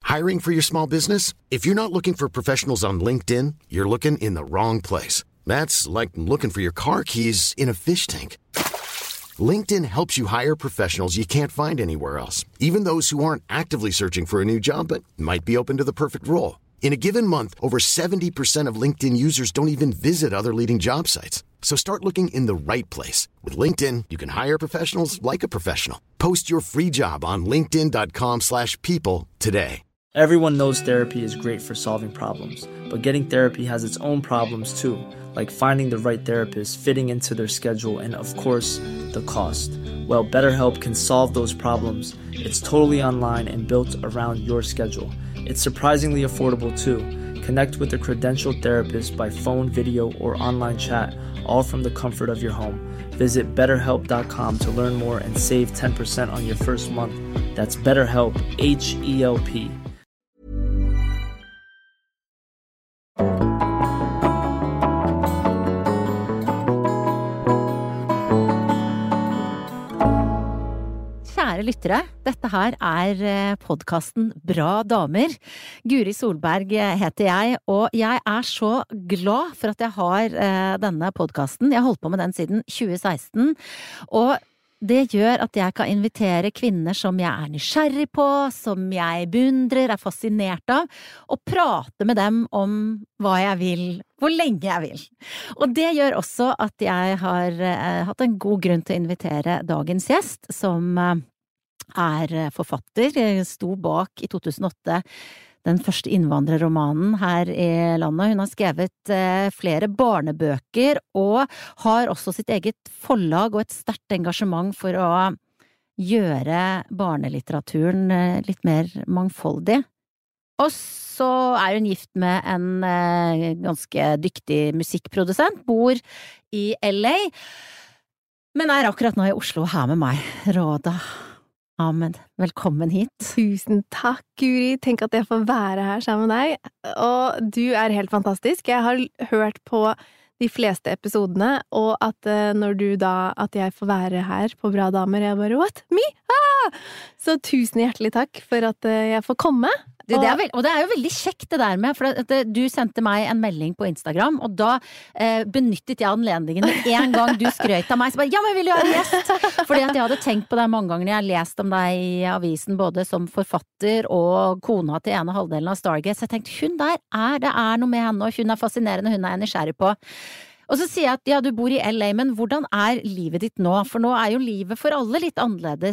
Hiring for your small business? If you're not looking for professionals on LinkedIn, you're looking in the wrong place. That's like looking for your car keys in a fish tank. LinkedIn helps you hire professionals you can't find anywhere else, even those who aren't actively searching for a new job but might be open to the perfect role. In a given month, over 70% of LinkedIn users don't even visit other leading job sites. So start looking in the right place. With LinkedIn, you can hire professionals like a professional. Post your free job on linkedin.com/people today. Everyone knows therapy is great for solving problems, but getting therapy has its own problems too, like finding the right therapist, fitting into their schedule, and of course, the cost. Well, BetterHelp can solve those problems. It's totally online and built around your schedule. It's surprisingly affordable too. Connect with a credentialed therapist by phone, video, or online chat, all from the comfort of your home. Visit BetterHelp.com to learn more and save 10% on your first month. That's BetterHelp, H-E-L-P. Kjære lyttere, dette her podcasten Bra Damer. Guri Solberg heter jeg, og jeg så glad for at jeg har denne podcasten. Jeg har holdt på med den siden 2016, og det gjør at jeg kan invitere kvinner som jeg nysgjerrig på, som jeg beundrer, fascinert av, og prate med dem om hva jeg vil, hvor lenge jeg vil. Og det gjør også at jeg har hatt en god grunn til å invitere dagens gjest, som forfatter, sto bak I 2008 den første innvandrerromanen her I landet. Hun har skrevet flere barnebøker og har også sitt eget forlag og et sterkt engasjement for å gjøre barnelitteraturen litt mer mangfoldig. Og så hun gift med en ganske dyktig musikkprodusent, bor I LA, men akkurat nå I Oslo her med meg, Råda Ahmed. Velkommen hit. Tusen takk, Guri. Tenk at jeg får være her sammen med deg. Og du helt fantastisk. Jeg har hørt på de fleste episodene, og at når du at jeg får være her på Bra Damer, jeg bare, what? Me? Ah! Så tusen hjertelig takk for at jeg får komme. Og det jo veldig kjekt det der med, for du sendte meg en melding på Instagram, og da benyttet jeg anledningen med en gang du skrøt av meg, så bare, ja, men vil du være gjest? Fordi at jeg hadde tenkt på deg mange ganger, jeg har lest om deg I avisen, både som forfatter og kona til ene halvdelen av Stargate, så jeg tenkte, hun der det noe med henne, og hun fascinerende, hun jeg nysgjerrig på. Og så sier jeg at, ja, du bor I LA, men hvordan livet ditt nå? For nå jo livet for alle litt annerledes.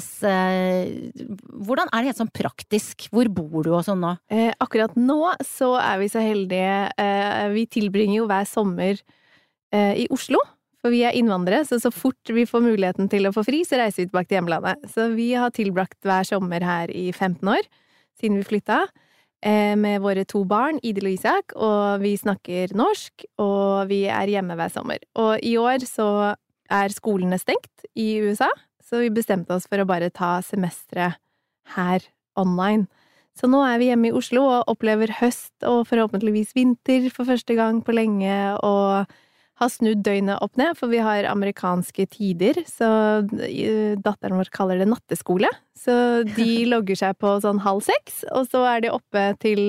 Hvordan det helt sånn praktisk? Hvor bor du og sånn nå? Akkurat nå så vi så heldige. Vi tilbringer jo hver sommer I Oslo, for vi innvandrere, så fort vi får muligheten til å få fri, så reiser vi tilbake til hjemlandet. Så vi har tilbrakt hver sommer her I 15 år, siden vi flyttet. Med våre 2 barn, Idil og Isak, og vi snakker norsk, og vi hjemme hver sommer. Og I år så skolene stengt I USA, så vi bestemte oss for å bare ta semesteret her online. Så nå vi hjemme I Oslo og opplever høst og forhåpentligvis vinter for første gang på lenge, og har snudd døgnet opp ned, for vi har amerikanske tider, så datteren vår kaller det natteskole. Så de logger seg på sånn 5:30, og så de oppe til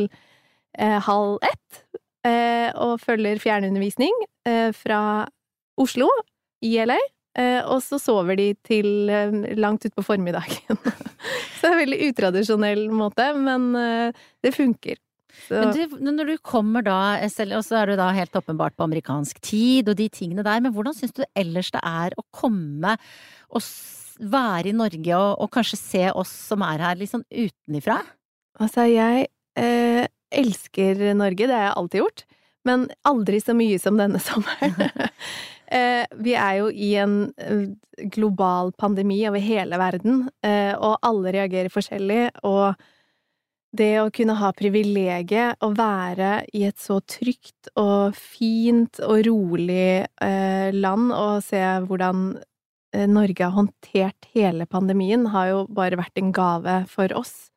12:30, og følger fjernundervisning fra Oslo I LA, og så sover de til langt ut på formiddagen. Så det veldig utradisjonell måte, men det funker. Så. Men når du kommer da, selv, og så du da helt åpenbart på amerikansk tid og de tingene der, men hvordan synes du ellers det å komme og være I Norge og kanskje se oss som her litt sånn utenifra? Altså, jeg elsker Norge, det har jeg alltid gjort, men aldri så mye som denne sommeren. Vi jo I en global pandemi over hele verden, og alle reagerer forskjellig, og det å kunne ha privilegiet å være I et så trygt og fint og rolig land og se hvordan Norge har håndtert hele pandemien har jo bare vært en gave for oss.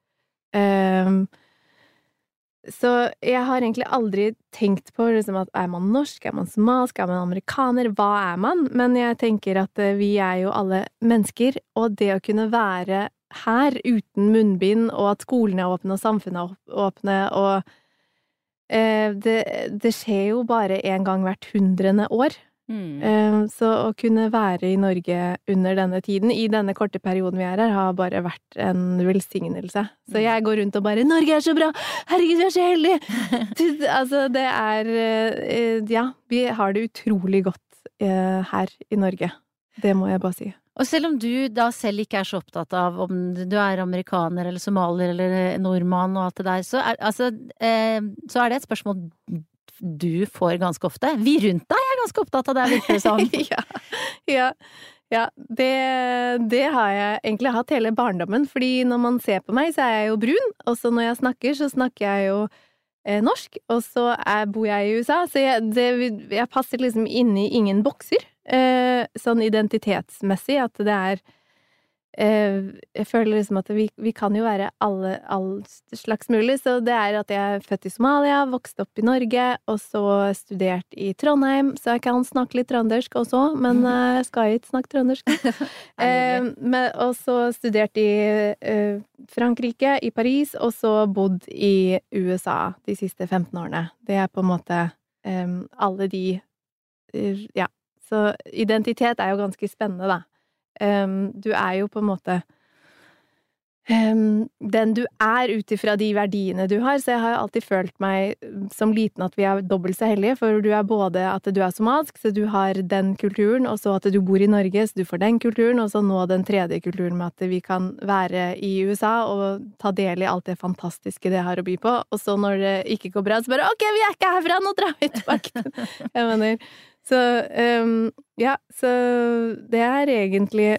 Så jeg har egentlig aldri tenkt på liksom, at man norsk, man somalisk, man amerikaner, hva man? Men jeg tenker at vi jo alle mennesker, og det å kunne være her uten munnbind, og at skolene er åpne og samfunnet er åpne, og det skjer jo bare en gang hvert 100. år. Så å kunne være i Norge under denne tiden, i denne korte perioden vi er her, har bare vært en velsignelse. Så jeg går rundt og bare 'Norge er så bra! Herregud, vi er så heldige!' Altså, det ja, vi har det utrolig godt her i Norge. Det må jeg bare si. Og selv om du da selv ikke er så opptatt av om du er amerikaner eller somalier eller nordmann og alt det der, så er det et spørsmål du får ganske ofte. Vi rundt deg er ganske opptatt av det, virker det som. Ja, det har jeg egentlig hatt hele barndommen, fordi når man ser på meg, så er jeg jo brun, og så når jeg snakker, så snakker jeg jo norsk, og så bor jeg i USA, så jeg passer liksom inn i ingen bokser, sånn identitetsmessig, at det jeg føler liksom at vi kan jo være all slags mulig, så det at jeg er født i Somalia, vokst opp i Norge, og så studert i Trondheim, så jeg kan snakke litt trøndersk også, men jeg skal ikke snakke trøndersk. Og så studert i Frankrike, i Paris, og så bodd i USA de siste 15 årene. Det på en måte alle de, ja. Så identitet jo ganske spennende, da. Du jo på en måte den du ut ifra de verdiene du har, så jeg har alltid følt meg som liten at vi dobbelt så heldige, for du både at du somalsk, så du har den kulturen, og så at du bor i Norge, så du får den kulturen, og så nå den tredje kulturen med at vi kan være i USA og ta del i alt det fantastiske det har å by på, og så når det ikke går bra, så bare, ok, vi ikke herfra, nå drar vi tilbake. Jeg mener... Så, ja, så det egentlig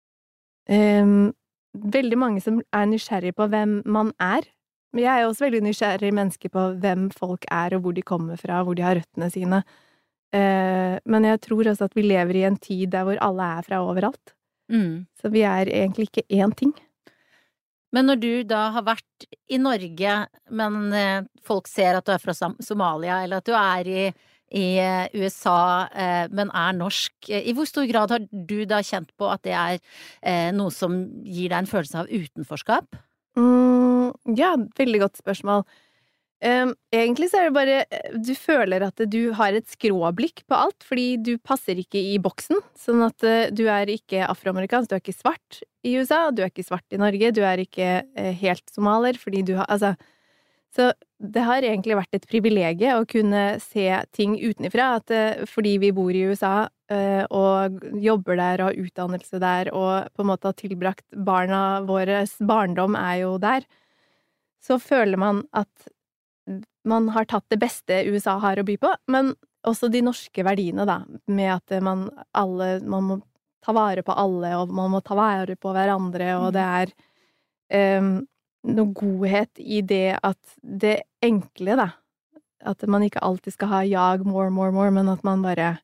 veldig mange som nysgjerrig på hvem man Men jeg også veldig nysgjerrig menneske på hvem folk og hvor de kommer fra, hvor de har røttene sine. Men jeg tror også at vi lever i en tid der hvor alle fra overalt. Så vi egentlig ikke én ting. Men når du da har vært i Norge, men folk ser at du fra Somalia, eller at du i USA, men norsk. I hvor stor grad har du da kjent på at det noe som gir deg en følelse av utenforskap? Ja, veldig godt spørsmål. Egentlig så det bare, du føler at du har et skråblikk på alt, fordi du passer ikke i boksen, sånn at du ikke afroamerikansk, du ikke svart i USA, du ikke svart i Norge, du ikke helt somalier, fordi du har, altså, så det har egentlig vært et privilegie å kunne se ting utenifra, at fordi vi bor i USA og jobber der og har utdannelse der og på en måte har tilbrakt barna våres barndom jo der, så føler man at man har tatt det beste USA har å by på, men også de norske verdiene da, med at man må ta vare på alle, og man må ta vare på hverandre, og det noe godhet i det at det enkle da, at man ikke alltid skal ha jag more, men at man bare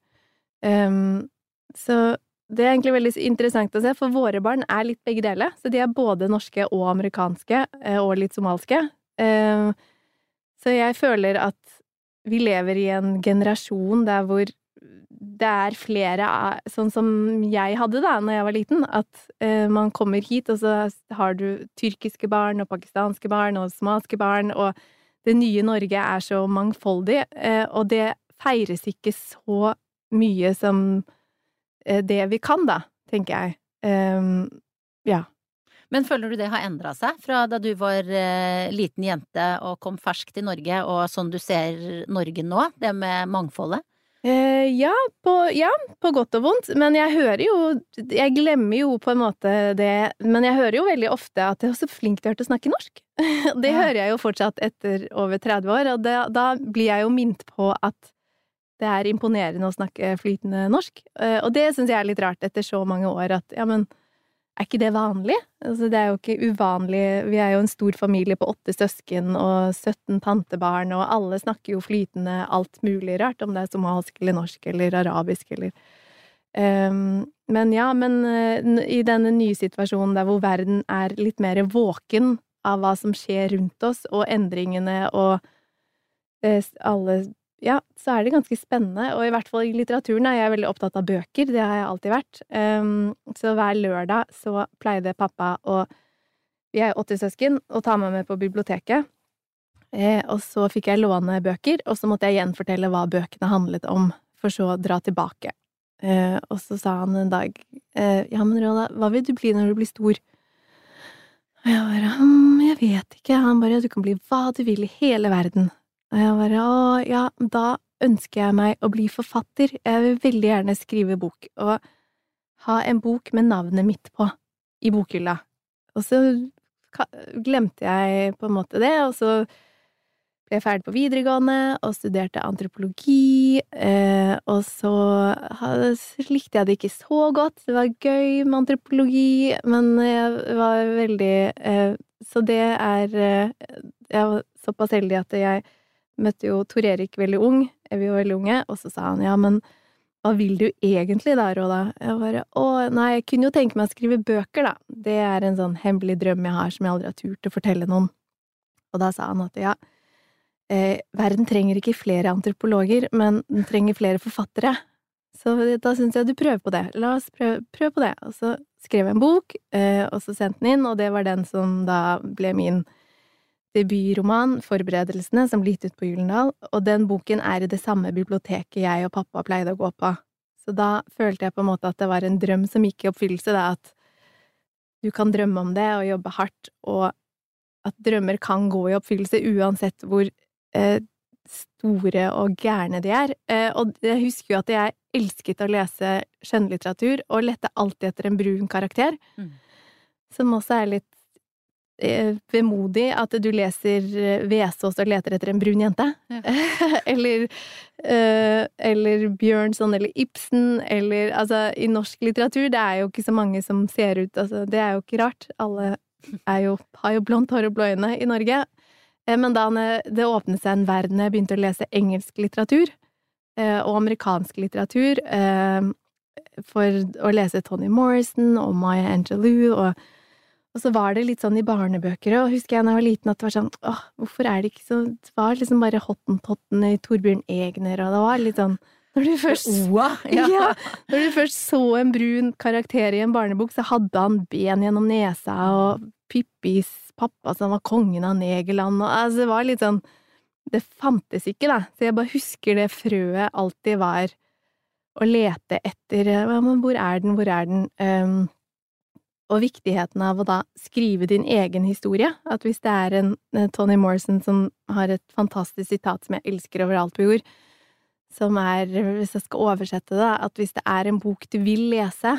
så det egentlig veldig interessant å se, for våre barn litt begge deler, så de både norske og amerikanske, og litt somalske, så jeg føler at vi lever i en generasjon der hvor det flere, sånn som jeg hadde da, når jeg var liten, at man kommer hit, og så har du tyrkiske barn, og pakistanske barn, og somalske barn, og det nye Norge så mangfoldig, og det feires ikke så mye som det vi kan da, tenker jeg. Ja. Men føler du det har endret seg fra da du var liten jente og kom fersk til Norge, og sånn du ser Norge nå, det med mangfoldet? Ja, på godt og vondt, men jeg glemmer jo på en måte det, men jeg hører jo veldig ofte at jeg så flink til å snakke norsk. Det hører jeg jo fortsatt etter over 30 år, og da blir jeg jo minnet på at det imponerende å snakke flytende norsk, og det synes jeg litt rart etter så mange år, at ja, men ikke det vanlig? Altså, det jo ikke uvanlig. Vi jo en stor familie på 8 søsken og 17 tantebarn, og alle snakker jo flytende alt mulig rart, om det somalsk eller norsk eller arabisk eller... Men i denne nye situasjonen der hvor verden litt mer våken av hva som skjer rundt oss, og endringene og alle... Ja, så det ganske spennende, og i hvert fall i litteraturen jeg veldig opptatt av bøker, det har jeg alltid vært. Så hver lørdag så pleide pappa å vi er 80 søsken, og ta meg med på biblioteket. Og så fikk jeg låne bøker, og så måtte jeg gjenfortelle hva bøkene handlet om, for så å dra tilbake. Og så sa han en dag, ja, men Rhoda, hva vil du bli når du blir stor? Og jeg bare, jeg vet ikke. Han bare, du kan bli hva du vil i hele verden. Og jeg bare, ja, da ønsker jeg meg å bli forfatter. Jeg vil veldig gjerne skrive bok, og ha en bok med navnet mitt på, i bokhylla. Og så glemte jeg på en måte det, og så ble jeg ferdig på videregående, og studerte antropologi, og så likte jeg det ikke så godt. Det var gøy med antropologi, men jeg var veldig, så det jeg var såpass heldig at jeg møtte jo Tor Erik veldig ung, vi var veldig unge, og så sa han, ja, men hva vil du egentlig da, Rhoda? Jeg bare, nei, jeg kunne jo tenke meg å skrive bøker da. Det er en sånn hemmelig drøm jeg har som jeg aldri har turt å fortelle noen. Og da sa han at ja, verden trenger ikke flere antropologer, men den trenger flere forfattere. Så da synes jeg du prøver på det. La oss prøve på det. Og så skrev jeg en bok, og så sendte den inn, og det var den som da ble min debutroman, Forberedelsene, som ble gitt ut på Gyldendal, og den boken er i det samme biblioteket jeg og pappa pleide å gå på. Så da følte jeg på en måte at det var en drøm som gikk i oppfyllelse, da, at du kan drømme om det og jobbe hardt, og at drømmer kan gå i oppfyllelse uansett hvor store og gærne de er. Og jeg husker jo at jeg elsket å lese skjønnlitteratur, og lette alltid etter en brun karakter, som også er litt vemodig at du leser Vesaas og leter etter en brun jente. Ja. eller Bjørnson eller Ibsen, eller altså i norsk litteratur, det er jo ikke så mange som ser ut, altså det er jo ikke rart. Alle har jo blondt hår og blå øyne i Norge. Men da det åpnet seg en verden, jeg begynte å lese engelsk litteratur og amerikansk litteratur for å lese Toni Morrison og Maya Angelou, og så var det litt sånn i barnebøker, og husker jeg når jeg var liten at det var sånn, hvorfor er det ikke så, det var liksom bare Hottentotten i Torbjørn Egner, og det var litt sånn, når du først, når du først så en brun karakter i en barnebok, så hadde han ben gjennom nesa, og Pippis pappa som var kongen av Negerland, og altså det var litt sånn, det fantes ikke da, så jeg bare husker det frøet alltid var å lete etter, men hvor er den, og viktigheten av å da skrive din egen historie, at hvis det er en Toni Morrison som har et fantastisk sitat som jeg elsker overalt på jord, som hvis jeg skal oversette det, at hvis det er en bok du vil lese,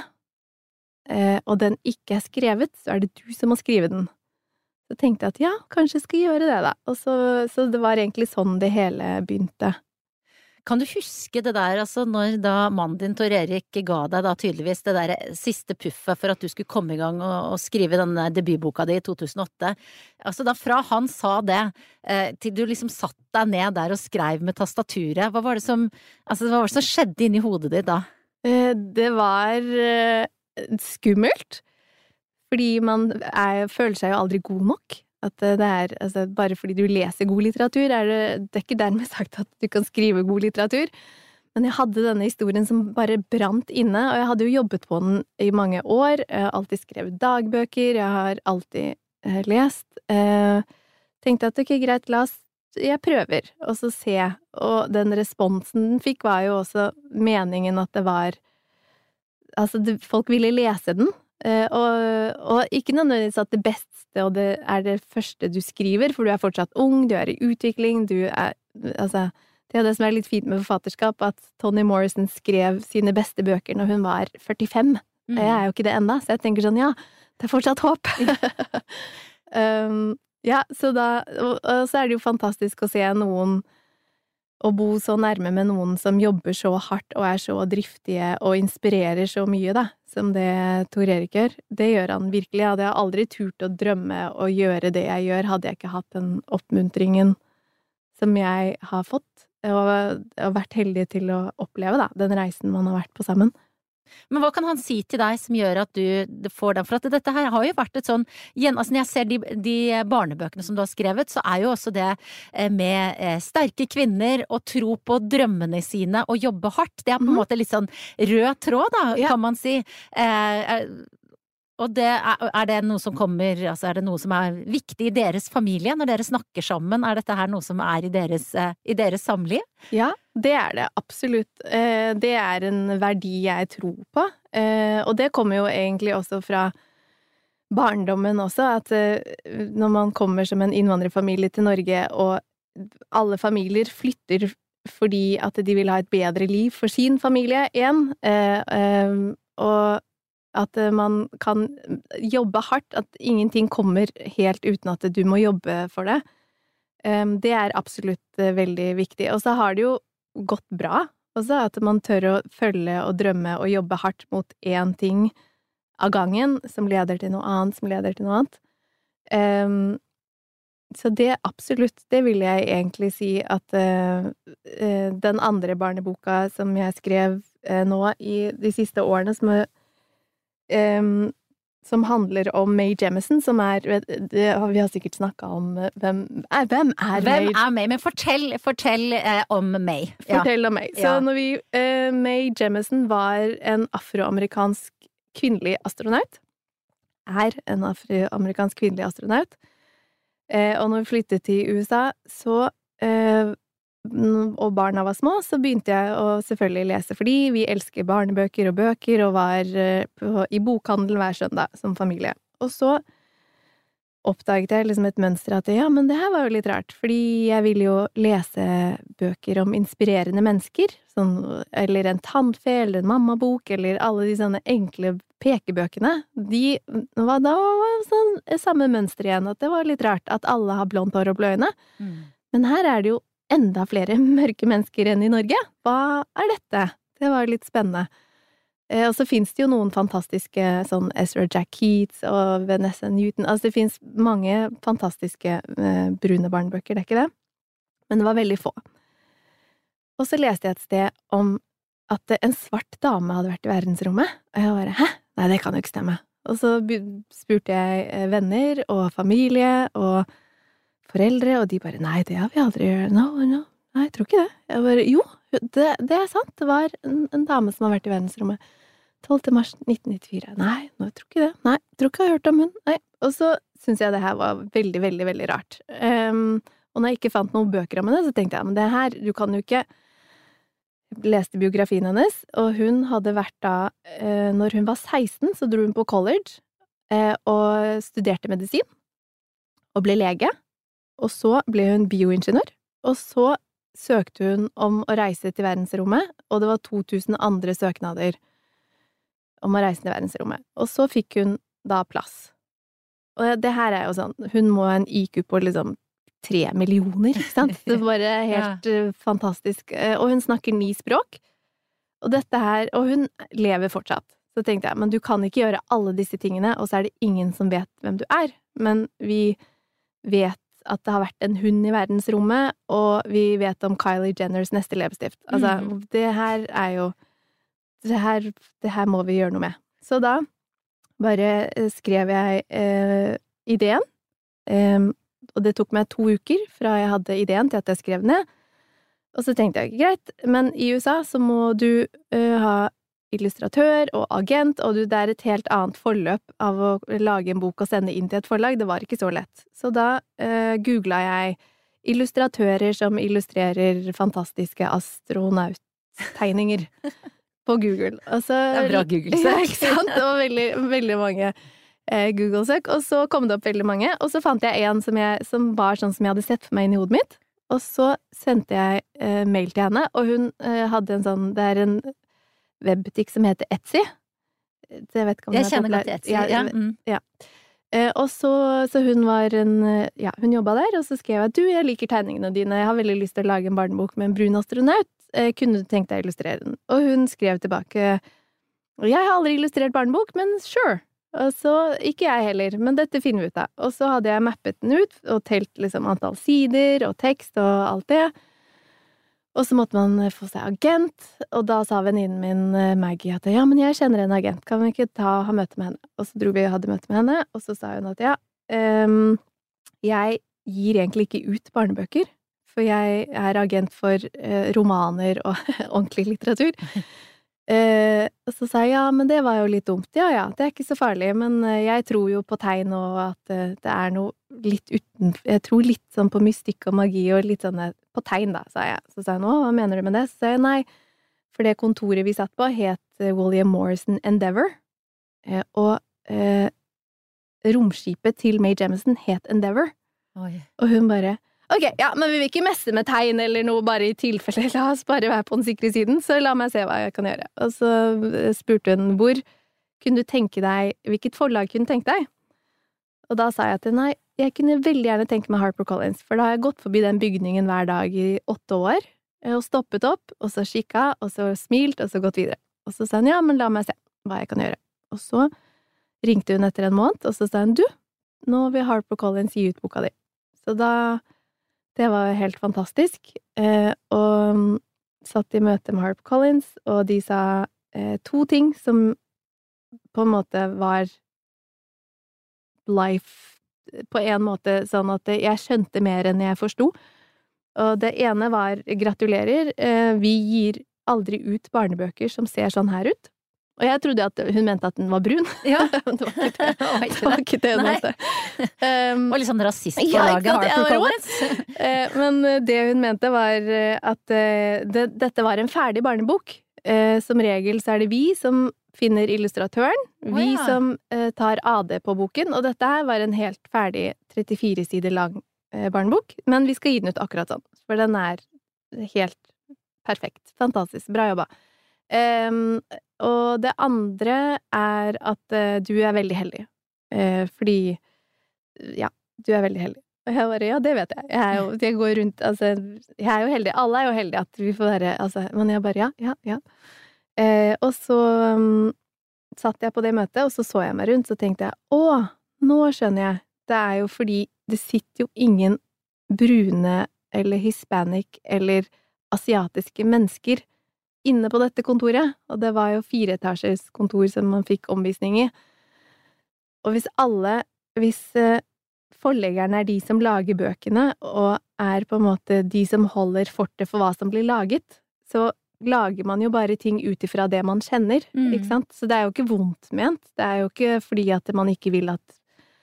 og den ikke er skrevet, så er det du som må skrive den. Så tenkte jeg at ja, kanskje jeg skal gjøre det da, og så det var egentlig sånn det hele begynte. Kan du huske det der, altså når da mannen din Tor Erik ga deg da tydeligvis det der siste puffet for at du skulle komme i gang og skrive denne debutboka di i 2008, altså da fra han sa det, til du liksom satt deg ned der og skrev med tastaturet, hva var det som skjedde inni hodet ditt da? Det var skummelt, fordi man føler seg jo aldri god nok. At det er, altså, bare fordi du leser god litteratur, det er ikke dermed sagt at du kan skrive god litteratur. Men jeg hadde denne historien som bare brant inne, og jeg hadde jo jobbet på den i mange år. Jeg har alltid skrevet dagbøker, jeg har alltid lest. Tenkte at ok, greit, jeg prøver, og så se. Og den responsen den fikk var jo også meningen at det var, altså folk ville lese den. Og ikke nødvendigvis at det beste og det er det første du skriver, for du er fortsatt ung, du er i utvikling, altså, det er det som er litt fint med forfatterskap, at Toni Morrison skrev sine beste bøker når hun var 45. Jeg er jo ikke det enda, så jeg tenker sånn, ja, det er fortsatt håp. Ja, så er det jo fantastisk å se noen å bo så nærme med noen som jobber så hardt og er så driftige og inspirerer så mye da, som det Tor Erik gjør. Det gjør han virkelig. Jeg hadde aldri turt å drømme og gjøre det jeg gjør, hadde jeg ikke hatt den oppmuntringen som jeg har fått, og vært heldig til å oppleve da, den reisen man har vært på sammen. Men hva kan han si til deg som gjør at du får den? For at dette her har jo vært et sånn, altså når jeg ser de barnebøkene som du har skrevet, så er jo også det med sterke kvinner og tro på drømmene sine og jobbe hardt. Det er på en måte litt sånn rød tråd da, kan man si. Og er det noe som kommer, altså er det noe som er viktig i deres familie når dere snakker sammen? Er dette her noe som er i deres samliv? Ja, det er det absolutt. Det er en verdi jeg tror på. Og det kommer jo egentlig også fra barndommen også, at når man kommer som en innvandrerfamilie til Norge, og alle familier flytter fordi at de vil ha et bedre liv for sin familie igjen, og at man kan jobbe hardt, at ingenting kommer helt uten at du må jobbe for det. Det er absolutt veldig viktig. Og så har det jo gått bra også, at man tør å følge og drømme og jobbe hardt mot én ting av gangen, som leder til noe annet, som leder til noe annet. Så det absolutt, det vil jeg egentlig si at den andre barneboka som jeg skrev nå i de siste årene, som handler om Mae Jemison, som vi har sikkert snakket om hvem er Mae? Men fortell om Mae. Fortell om Mae. Så Mae Jemison var en afroamerikansk kvinnelig astronaut. Er en afroamerikansk kvinnelig astronaut. Og når vi flyttet til USA, og barna var små, så begynte jeg å selvfølgelig lese, fordi vi elsker barnebøker og bøker, og var i bokhandel hver søndag som familie. Og så oppdaget jeg liksom et mønster at ja, men det her var jo litt rart, fordi jeg ville jo lese bøker om inspirerende mennesker, eller en tannfe, eller en mammabok, eller alle de sånne enkle pekebøkene. Da var sånn samme mønster igjen, at det var litt rart at alle har blondt hår og blå øyne. Men her er det jo enda flere mørke mennesker enn i Norge. Hva er dette? Det var litt spennende. Og så finnes det jo noen fantastiske, sånn Ezra Jack Keats og Vanessa Newton. Altså det finnes mange fantastiske brune barnebøker, det er ikke det? Men det var veldig få. Og så leste jeg et sted om at en svart dame hadde vært i verdensrommet. Og jeg bare, hæ? Nei, det kan jo ikke stemme. Og så spurte jeg venner og familie og foreldre, og de bare, nei, det har vi aldri gjort. No, nei, jeg tror ikke det. Jeg bare, jo, det er sant. Det var en dame som har vært i verdensrommet 12. mars 1994. Nei, jeg tror ikke det. Nei, jeg tror ikke jeg har hørt om hun. Nei. Og så synes jeg det her var veldig, veldig, veldig rart. Og når jeg ikke fant noen bøker om henne, så tenkte jeg, men det her, du kan jo ikke. Jeg leste biografien hennes, og hun hadde vært da, når hun var 16, så dro hun på college, og studerte medisin, og ble lege. Og så ble hun bioingeniør, og så søkte hun om å reise til verdensrommet, og det var 2000 andre søknader om å reise til verdensrommet. Og så fikk hun da plass. Og det her er jo sånn, hun må ha en IQ på liksom 3 millioner, ikke sant? Det var bare helt fantastisk. Og hun snakker 9 språk, og hun lever fortsatt. Så tenkte jeg, men du kan ikke gjøre alle disse tingene, og så er det ingen som vet hvem du er. Men vi vet at det har vært en hund i verdensrommet, og vi vet om Kylie Jenners neste leppestift. Altså, det her er jo det her må vi gjøre noe med. Så da bare skrev jeg ideen, og det tok meg 2 uker fra jeg hadde ideen til at jeg skrev ned. Og så tenkte jeg, greit, men i USA så må du ha illustratør og agent, og det er et helt annet forløp av å lage en bok og sende inn til et forlag. Det var ikke så lett. Så da googlet jeg illustratører som illustrerer fantastiske astronauttegninger på Google. Og så, det er bra Google-søk. Ja, ikke sant? Det var veldig, veldig mange Google-søk, og så kom det opp veldig mange, og så fant jeg en som var sånn som jeg hadde sett for meg inn i hodet mitt, og så sendte jeg mail til henne, og hun hadde en sånn, det er en webbutikk som heter Etsy. Jeg vet ikke om jeg kjenner godt Etsy, ja. Og så hun var hun jobbet der, og så skrev jeg at jeg liker tegningene dine, jeg har veldig lyst til å lage en barnebok med en brun astronaut, kunne du tenkt deg å illustrere den? Og hun skrev tilbake, jeg har aldri illustrert barnebok, men sure. Og så, ikke jeg heller, men dette finner vi ut av. Og så hadde jeg mappet den ut, og telt liksom antall sider, og tekst, og alt det. Og så måtte man få seg agent, og da sa venninnen min Maggie at ja, men jeg kjenner en agent, kan vi ikke ha møte med henne? Og så dro vi og hadde møte med henne, og så sa hun at jeg gir egentlig ikke ut barnebøker, for jeg er agent for romaner og ordentlig litteratur. Og så sa jeg, ja, men det var jo litt dumt. Ja, det ikke så farlig, men jeg tror jo på tegn og at det noe litt jeg tror litt sånn på mystikk og magi og litt sånn på tegn da, sa jeg. Så sa jeg, hva mener du med det? Så sa jeg, nei, for det kontoret vi satt på het William Morrison Endeavour, og romskipet til Mae Jemison het Endeavour. Oi. Og hun bare, ok, ja, men vi vil ikke messe med tegn eller noe, bare i tilfelle, la oss bare være på den sikre siden, så la meg se hva jeg kan gjøre. Og så spurte hun, hvor kunne du tenke deg, hvilket forlag kunne du tenke deg? Og da sa jeg til nei, jeg kunne veldig gjerne tenke meg HarperCollins, for da har jeg gått forbi den bygningen hver dag i 8 år, og stoppet opp, og så kikket, og så smilt, og så gått videre. Og så sa hun, ja, men la meg se hva jeg kan gjøre. Og så ringte hun etter en måned, og så sa hun, du, nå vil HarperCollins gi ut boka di. Så da det var helt fantastisk, og satt i møte med HarperCollins, og de sa 2 ting som på en måte var life, på en måte sånn at jeg skjønte mer enn jeg forstod. Og det ene var, gratulerer, vi gir aldri ut barnebøker som ser sånn her ut. Og jeg trodde at hun mente at den var brun. Ja. Det var ikke det hun mente. Og litt sånn rasistforlaget HarperCollins. Men det hun mente var at dette var en ferdig barnebok. Som regel så det vi som finner illustratøren, vi som tar AD på boken, og dette her var en helt ferdig 34 sider lang barnebok, men vi skal gi den ut akkurat sånn, for den helt perfekt. Fantastisk. Bra jobba. Og det andre at du veldig heldig. Fordi, ja, du veldig heldig. Og jeg bare, ja, det vet jeg. Jeg går rundt, altså, jeg jo heldig. Alle jo heldige at vi får være, altså, men jeg bare, ja. Og så satt jeg på det møtet, og så jeg meg rundt, så tenkte jeg, nå skjønner jeg. Det jo fordi det sitter jo ingen brune eller hispanic eller asiatiske mennesker inne på dette kontoret, og det var jo 4-etasjes kontor som man fikk omvisning i. Og hvis forleggerne de som lager bøkene, og på en måte de som holder fortet for hva som blir laget, så lager man jo bare ting ut ifra det man kjenner, ikke sant? Så det jo ikke vondt ment, det jo ikke fordi at man ikke vil at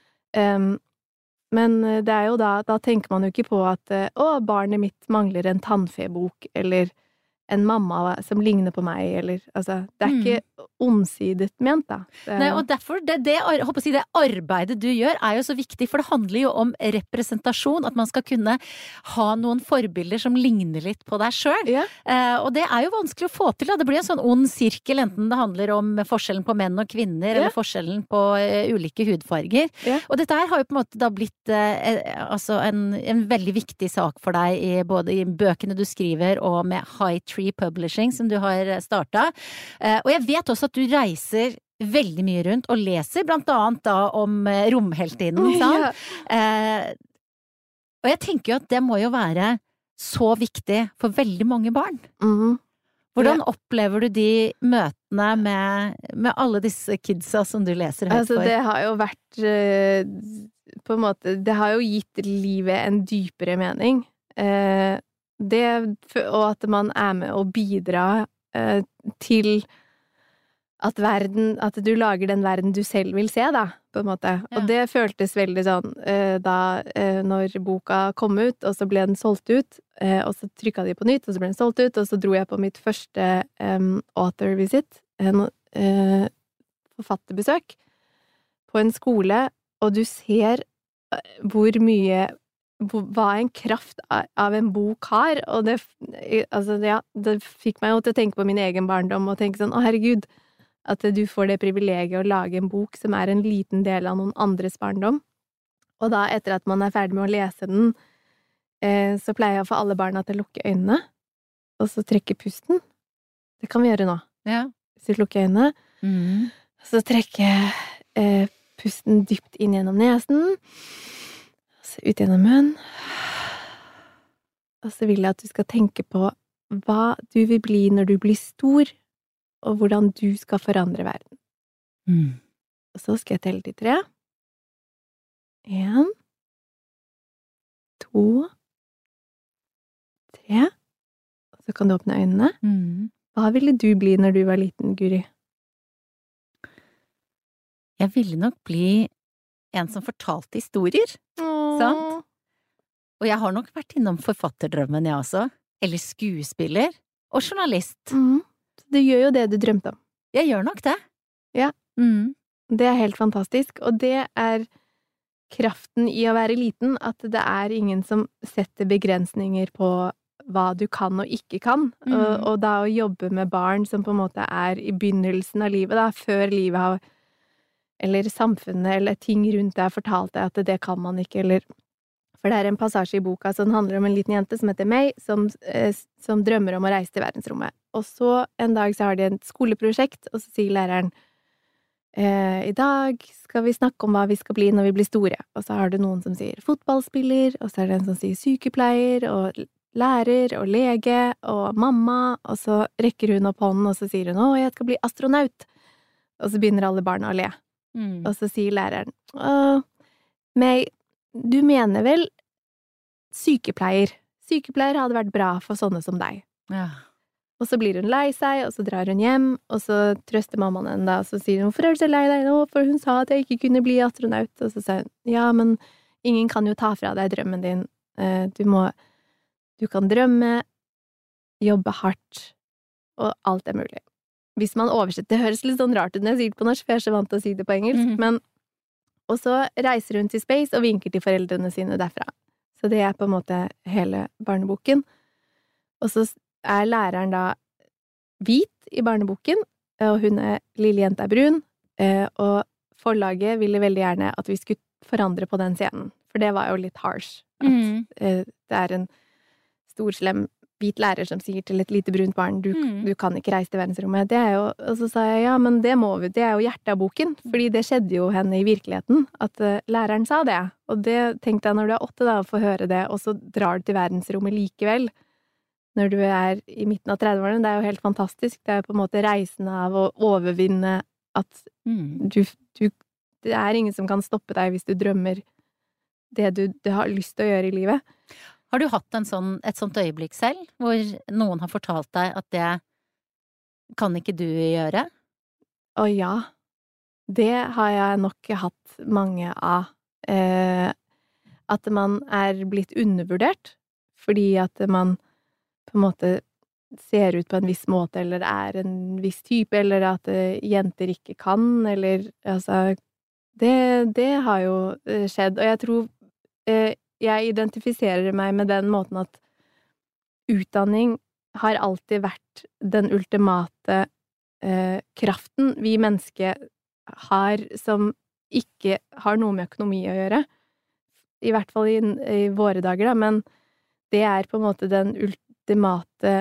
men det jo da tenker man jo ikke på at barnet mitt mangler en tannfebok, eller en mamma som ligner på meg, eller, altså, det ikke ondsidet ment, da. Nei, og derfor, jeg håper å si, det arbeidet du gjør jo så viktig, for det handler jo om representasjon, at man skal kunne ha noen forbilder som ligner litt på deg selv. Ja. Og det jo vanskelig å få til, da. Det blir en sånn ond sirkel, enten det handler om forskjellen på menn og kvinner, eller forskjellen på ulike hudfarger. Ja. Og dette her har jo på en måte da blitt altså en veldig viktig sak for deg, både i bøkene du skriver, og med High Tree Publishing, som du har startet. Og jeg vet også at du reiser veldig mye rundt og leser, blant annet da om romheltinnen, sant? Ja. Og jeg tenker jo at det må jo være så viktig for veldig mange barn. Hvordan opplever du de møtene med alle disse kidsa som du leser høyt for? Altså, det har jo vært på en måte, det har jo gitt livet en dypere mening. Og at man med å bidra til at du lager den verden du selv vil se, da, på en måte. Ja. Og det føltes veldig sånn når boka kom ut, og så ble den solgt ut, og så trykket de på nytt, og så ble den solgt ut, og så dro jeg på mitt første author visit, forfatterbesøk, på en skole, og du ser hva en kraft av en bok har, og det fikk meg jo til å tenke på min egen barndom, og tenke sånn, herregud, at du får det privilegiet å lage en bok som en liten del av noen andres barndom. Og da, etter at man ferdig med å lese den, så pleier jeg å få alle barna til å lukke øynene, og så trekke pusten. Det kan vi gjøre nå. Ja. Så lukker øynene, så trekker jeg pusten dypt inn gjennom nesen, så ut gjennom munnen, og så vil jeg at du skal tenke på hva du vil bli når du blir stor, og hvordan du skal forandre verden. Og så skal jeg telle til 3. 1, 2, 3, og så kan du åpne øynene, Hva ville du bli når du var liten, Guri? Jeg ville nok bli en som fortalte historier, sant? Og jeg har nok vært innom forfatterdrømmen, jeg også. Eller skuespiller. Og journalist. Du gjør jo det du drømte om. Jeg gjør nok det. Ja. Det er helt fantastisk. Og det er kraften i å være liten, at det er ingen som setter begrensninger på hva du kan og ikke kan. Og da å jobbe med barn som på en måte er i begynnelsen av livet, da, før livet har eller samfunnet, eller ting rundt deg har fortalt deg at det kan man ikke, eller for det er en passasje i boka som handler om en liten jente som heter May, som drømmer om å reise til verdensrommet. Og så en dag så har de et skoleprosjekt, og så sier læreren i dag skal vi snakke om hva vi skal bli når vi blir store. Og så har du noen som sier fotballspiller, og så er det en som sier sykepleier, og lærer, og lege, og mamma, og så rekker hun opp hånden, og så sier hun, jeg skal bli astronaut. Og så begynner alle barna å le. Og så sier læreren, May, du mener vel sykepleier. Sykepleier hadde vært bra for sånne som deg. Ja. Og så blir hun lei seg, og så drar hun hjem, og så trøster mammaen henne da, og så sier hun, hvorfor er du så lei deg nå? For hun sa at jeg ikke kunne bli astronaut. Og så sier hun, ja, men ingen kan jo ta fra deg drømmen din. Du kan drømme, jobbe hardt, og alt er mulig. Hvis man oversetter, det høres litt sånn rart ut når jeg sier det på norsk, for jeg er så vant til å si det på engelsk, men og så reiser hun til space og vinker til foreldrene sine derfra. Så det er på en måte hele barneboken. Og så er læreren da hvit i barneboken, og hun lille jenta er brun, og forlaget ville veldig gjerne at vi skulle forandre på den scenen, for det var jo litt harsh. At det er en stor, slem, hvit lærer som sier til et lite brunt barn, du kan ikke reise til verdensrommet. Det er jo, og så sa jeg, ja, men det må vi, det er jo hjertet av boken, fordi det skjedde jo henne i virkeligheten, at læreren sa det. Og det tenkte jeg når du er 8 da, å få høre det, og så drar du til verdensrommet likevel, når du er i midten av 30-årene. Det er jo helt fantastisk. Det er på en måte reisen av å overvinne at det er ingen som kan stoppe deg hvis du drømmer det du har lyst til å gjøre i livet. Har du hatt et sånt øyeblikk selv, hvor noen har fortalt deg at det kan ikke du gjøre? Å ja, det har jeg nok hatt mange av. At man er blitt undervurdert, fordi at man på en måte ser ut på en viss måte, eller er en viss type, eller at jenter ikke kan, eller altså det har jo skjedd, og jeg tror jeg identifiserer meg med den måten at utdanning har alltid vært den ultimate kraften vi mennesker har som ikke har noe med økonomi å gjøre. I hvert fall i våre dager, da, men det er på en måte den ultimate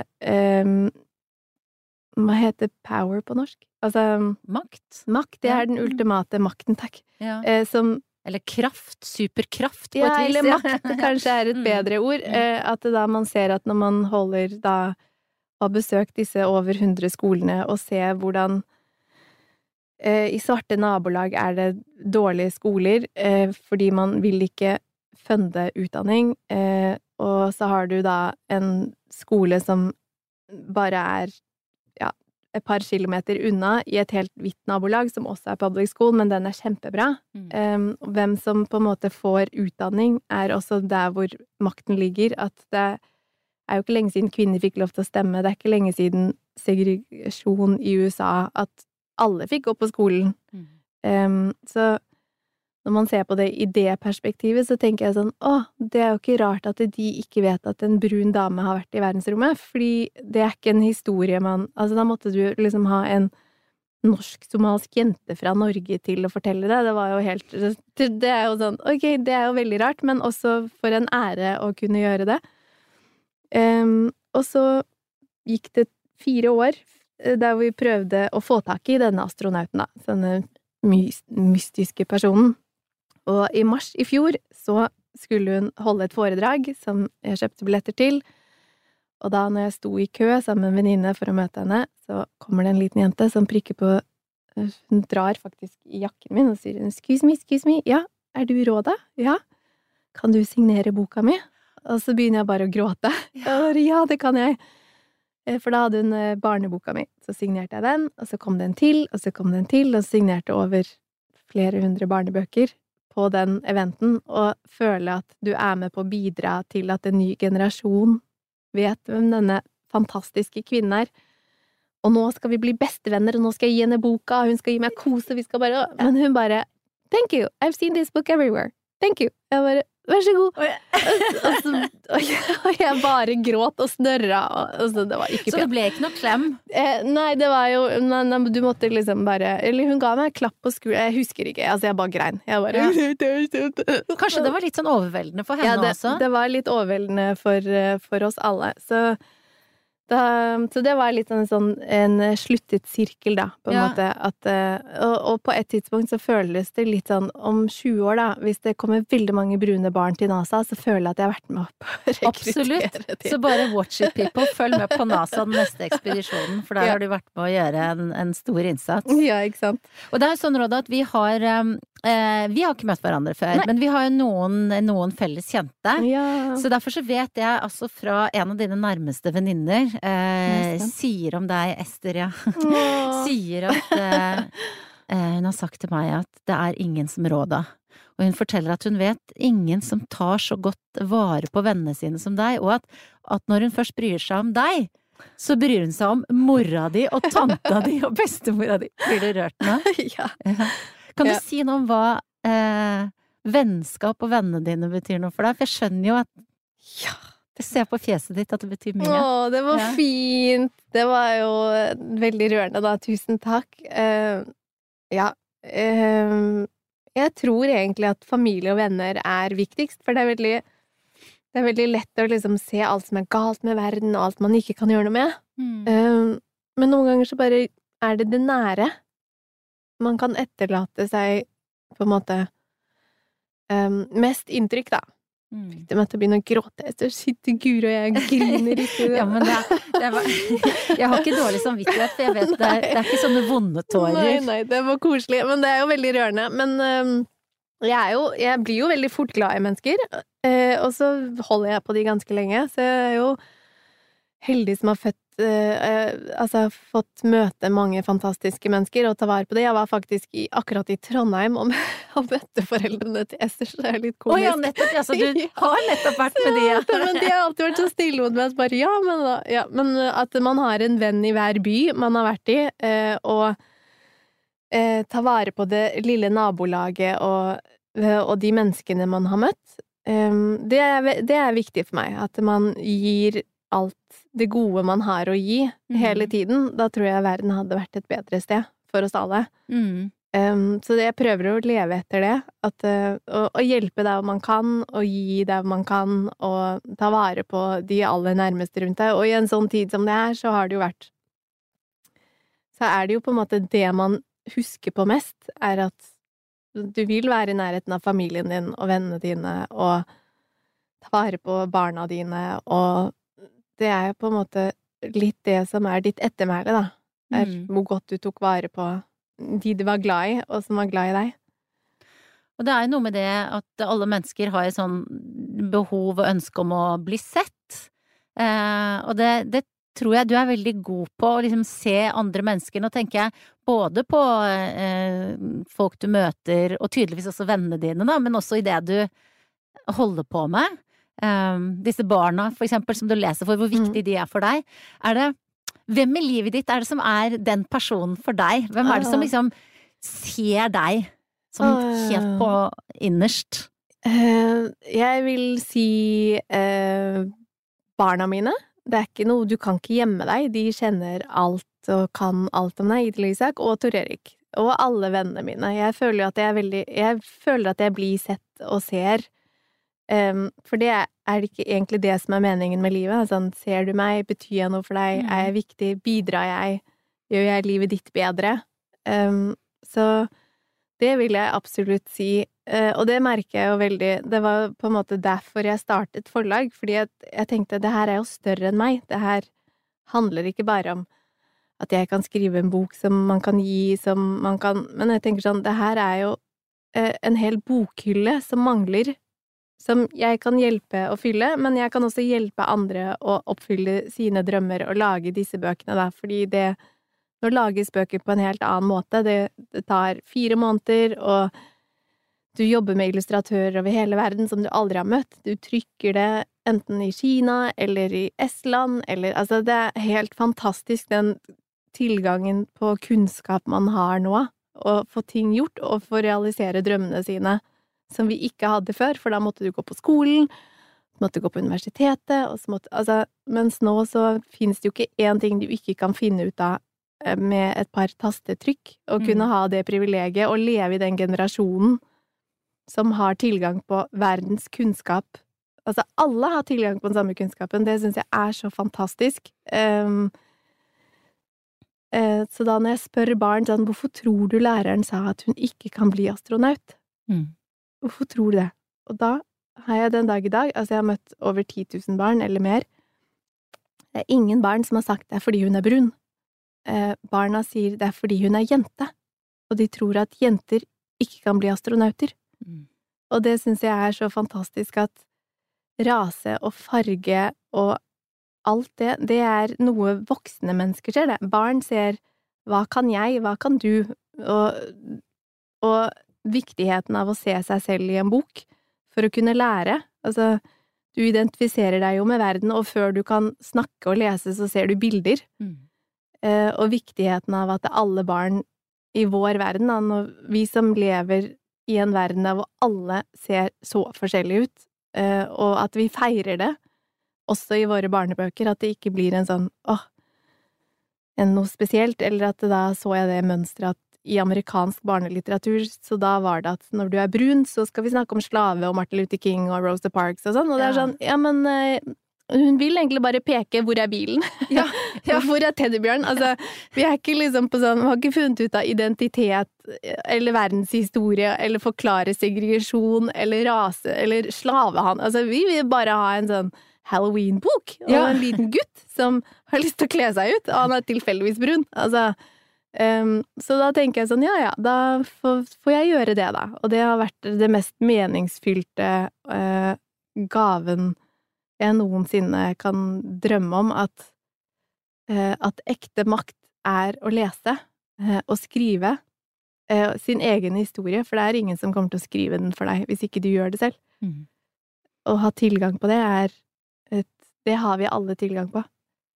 hva heter power på norsk? Altså Makt. Makt, det er den ultimate makten, takk. Ja. Eller kraft, superkraft på et vis. Ja, eller makt kanskje er et bedre ord. At da man ser at når man holder da har besøkt disse over 100 skolene og ser hvordan i svarte nabolag er det dårlige skoler fordi man vil ikke funde utdanning, og så har du da en skole som bare er et par kilometer unna i et helt hvitt nabolag, som også er public school, men den er kjempebra. Hvem som på en måte får utdanning, er også der hvor makten ligger, at det er jo ikke lenge siden kvinner fikk lov til å stemme, det er ikke lenge siden segregasjon i USA, at alle fikk gå på skolen. Så når man ser på det i det perspektivet, så tenker jeg sånn, det er jo ikke rart at de ikke vet at en brun dame har vært i verdensrommet, fordi det er ikke en historie altså da måtte du liksom ha en norsk-somalsk jente fra Norge til å fortelle det. Det var jo helt, det er jo sånn, ok, det er jo veldig rart, men også for en ære å kunne gjøre det. Og så gikk det 4 år der vi prøvde å få tak i denne astronauten da, denne mystiske personen. Og i mars i fjor så skulle hun holde et foredrag som jeg kjøpte billetter til, og da når jeg sto i kø sammen med en venninne for å møte henne, så kommer det en liten jente som prikker på, hun drar faktisk i jakken min og sier, excuse me, ja, er du Råda? Ja, kan du signere boka mi? Og så begynner jeg bare å gråte. Ja, det kan jeg. For da hadde hun barneboka mi. Så signerte jeg den, og så kom det en til, og så kom det en til, og så signerte jeg over flere hundre barnebøker på den eventen, og føle at du med på å bidra til at en ny generasjon vet hvem denne fantastiske kvinnen Og nå skal vi bli bestevenner, og nå skal jeg gi henne boka, og hun skal gi meg kos, og vi skal bare Men hun bare Thank you, I've seen this book everywhere. Thank you. Jeg bare Vær så god. Og jeg bare gråt og snørra, og så det var ikke pent. Så det ble ikke noe klem? Nei, det var jo du måtte liksom bare Eller hun ga meg en klapp på skulderen. Jeg husker ikke. Altså, jeg bare grein. Jeg bare Kanskje det var litt sånn overveldende for henne også? Ja, det var litt overveldende for oss alle. Så det var litt en sluttet sirkel da, på en måte, og på et tidspunkt så føles det litt sånn, om 20 år da, hvis det kommer veldig mange brune barn til NASA, så føler jeg at jeg har vært med på å rekruttere til. Absolutt, så bare watch it people, følg med på NASA den neste ekspedisjonen, for der har du vært med å gjøre en stor innsats. Ja, ikke sant. Og det jo sånn, Råda, at vi har ikke møtt hverandre før, men vi har jo noen felles kjente, så derfor så vet jeg altså fra en av dine nærmeste venninner sier om deg, Ester, sier at hun har sagt til meg at det ingen som Råda. Og hun forteller at hun vet ingen som tar så godt vare på vennene sine som deg, og at når hun først bryr seg om deg, så bryr hun seg om mora di og tanta di og bestemora di. Blir du rørt nå? Ja. Kan du si noe om hva vennskap og vennene dine betyr noe for deg? For jeg skjønner jo at jeg ser på fjeset ditt at det betyr mye. Det var fint. Det var jo veldig rørende da. Tusen takk. Jeg tror egentlig at familie og venner viktigst, for det er veldig lett å liksom se alt som galt med verden, og alt man ikke kan gjøre noe med. Men noen ganger så bare det nære. Man kan etterlate seg på en måte mest inntrykk da. Fikk det meg til å begynne å gråte. Jeg sitter Guro, og jeg griner ikke. Ja, men jeg har ikke dårlig samvittighet, for jeg vet det ikke sånne vonde tårer. Nei, det var koselig, men det jo veldig rørende. Men jeg blir jo veldig fort glad i mennesker, og så holder jeg på de ganske lenge, så jeg jo heldig som har fått møte mange fantastiske mennesker og ta vare på det. Jeg var faktisk akkurat i Trondheim og møtte foreldrene til Ester, så det litt komisk. Ja, nettopp, så du har nettopp vært med de. Men de har alltid vært så stille mot meg, så bare men at man har en venn i hver by man har vært i, og ta vare på det lille nabolaget og de menneskene man har møtt, det viktig for meg, at man gir alt det gode man har å gi hele tiden. Da tror jeg verden hadde vært et bedre sted for oss alle. Så jeg prøver å leve etter det, å hjelpe der man kan, og gi der man kan, og ta vare på de aller nærmeste rundt deg. Og i en sånn tid som det så har det jo vært så det jo på en måte det man husker på mest, at du vil være i nærheten av familien din og vennene dine, og ta vare på barna dine, og det jo på en måte litt det som ditt ettermæle, da. Hvor godt du tok vare på de du var glad i, og som var glad i deg. Og det jo noe med det at alle mennesker har et sånn behov og ønske om å bli sett. Og det tror jeg du veldig god på, å liksom se andre mennesker. Nå tenker jeg både på folk du møter, og tydeligvis også vennene dine, da, men også i det du holder på med. Disse barna, for eksempel, som du leser for, hvor viktig de for deg. Hvem i livet ditt det som den personen for deg? Hvem det som liksom ser deg som helt på innerst? Jeg vil si barna mine. Det ikke noe, du kan ikke gjemme deg. De kjenner alt og kan alt om deg, Idil Isak og Tor Erik. Og alle vennene mine. Jeg føler at jeg blir sett og ser. For det ikke egentlig det som meningen med livet. Sånn, ser du meg? Betyr jeg noe for deg? Jeg viktig? Bidrar jeg? Gjør jeg livet ditt bedre? Så det vil jeg absolutt si. Og det merker jeg jo veldig. Det var på en måte derfor jeg startet forlag, fordi jeg tenkte, det her jo større enn meg. Det her handler ikke bare om at jeg kan skrive en bok som man kan gi, men jeg tenker sånn, det her jo en hel bokhylle som mangler som jeg kan hjelpe å fylle, men jeg kan også hjelpe andre å oppfylle sine drømmer og lage disse bøkene, da, fordi nå lages bøker på en helt annen måte. Det tar 4 måneder, og du jobber med illustratører over hele verden som du aldri har møtt. Du trykker det enten i Kina eller i Estland, altså det er helt fantastisk den tilgangen på kunnskap man har nå, å få ting gjort og få realisere drømmene sine som vi ikke hadde før, for da måtte du gå på skolen, måtte gå på universitetet, og så mens nå så finnes det jo ikke én ting du ikke kan finne ut av med et par tastetrykk, og kunne ha det privilegiet, og leve i den generasjonen som har tilgang på verdens kunnskap. Altså, alle har tilgang på den samme kunnskapen, det synes jeg er så fantastisk. Så da når jeg spør barn sånn, hvorfor tror du læreren sa at hun ikke kan bli astronaut? Hvorfor tror du det? Og da har jeg den dag i dag, altså jeg har møtt over 10 000 barn eller mer. Det er ingen barn som har sagt det fordi hun er brun. Barna sier det er fordi hun er jente, og de tror at jenter ikke kan bli astronauter. Og det synes jeg er så fantastisk at rase og farge og alt det er noe voksne mennesker ser det. Barn ser hva kan jeg, hva kan du, og viktigheten av å se seg selv i en bok for å kunne lære. Altså, du identifiserer deg jo med verden, og før du kan snakke og lese, så ser du bilder. Og viktigheten av at alle barn i vår verden, og vi som lever i en verden der hvor alle ser så forskjellige ut, og at vi feirer det, også i våre barnebøker, at det ikke blir en sånn, noe spesielt, eller at da så jeg det mønstret at i amerikansk barnelitteratur, så da var det at når du er brun, så skal vi snakke om slave og Martin Luther King og Rosa Parks og sånn, og det er sånn, ja, men hun vil egentlig bare peke hvor er bilen? Ja, hvor er teddybjørn? Altså, vi er ikke liksom på sånn, vi har ikke funnet ut av identitet, eller verdenshistorie, eller forklare segregasjon, eller rase, eller slavehandel. Altså, vi vil bare ha en sånn Halloween-bok, og en liten gutt som har lyst til å kle seg ut, og han er tilfeldigvis brun. Altså, så da tenker jeg sånn, da får jeg gjøre det da, og det har vært det mest meningsfylte gaven jeg noensinne kan drømme om, at ekte makt er å lese og skrive sin egen historie, for det er ingen som kommer til å skrive den for deg hvis ikke du gjør det selv. Å ha tilgang på det det har vi alle tilgang på.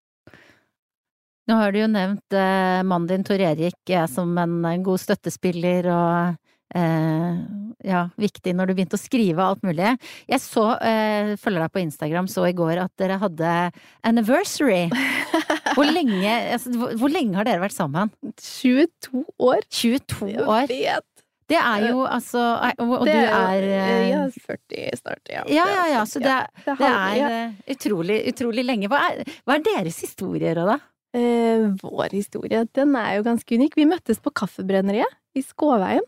Nå har du jo nevnt mannen din, Tor Erik, som en god støttespiller og viktig når du begynte å skrive alt mulig. Jeg følger deg på Instagram, så i går at dere hadde anniversary. Hvor lenge har dere vært sammen? 22 år. 22 år? Jeg vet. Det er jo altså, og du er... Jeg er 40 snart, Ja, så det er utrolig lenge. Hva er deres historier da? Vår historie, den er jo ganske unik. Vi møttes på kaffebrenneriet i Skåveien.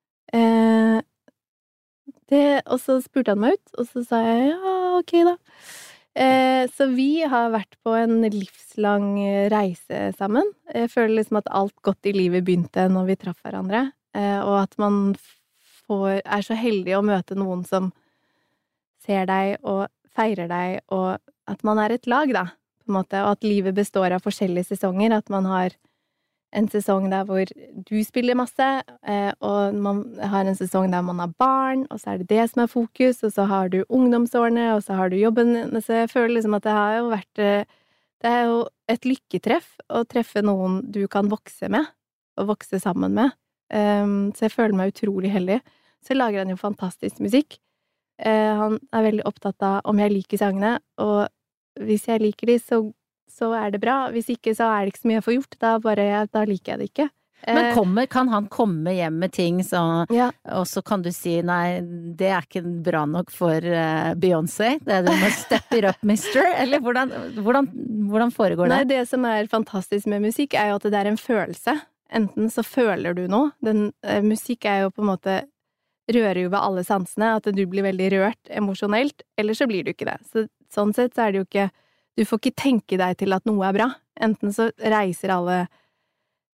Og så spurte han meg ut, og så sa jeg, ok da. Så vi har vært på en livslang reise sammen. Jeg føler liksom at alt godt i livet begynte når vi traff hverandre, og at man er så heldig å møte noen som ser deg og feirer deg, og at man er et lag da, på en måte, og at livet består av forskjellige sesonger, at man har en sesong der hvor du spiller masse, og man har en sesong der man har barn, og så er det som er fokus, og så har du ungdomsårene, og så har du jobben, så jeg føler liksom at det har jo vært, det er jo et lykketreff å treffe noen du kan vokse med, og vokse sammen med, så jeg føler meg utrolig heldig. Så lager han jo fantastisk musikk. Han er veldig opptatt av om jeg liker sangene, og hvis jeg liker de, så er det bra. Hvis ikke, så er det ikke så mye jeg får gjort. Da liker jeg det ikke. Men kan han komme hjem med ting, og så kan du si, nei, det er ikke bra nok for Beyoncé, det du må step it up, mister, eller hvordan foregår det? Nei, det som er fantastisk med musikk er jo at det er en følelse. Enten så føler du noe, musikk er jo på en måte, rører jo ved alle sansene, at du blir veldig rørt emosjonelt, eller så blir du ikke det. Sånn sett så er det jo ikke, du får ikke tenke deg til at noe er bra. Enten så reiser alle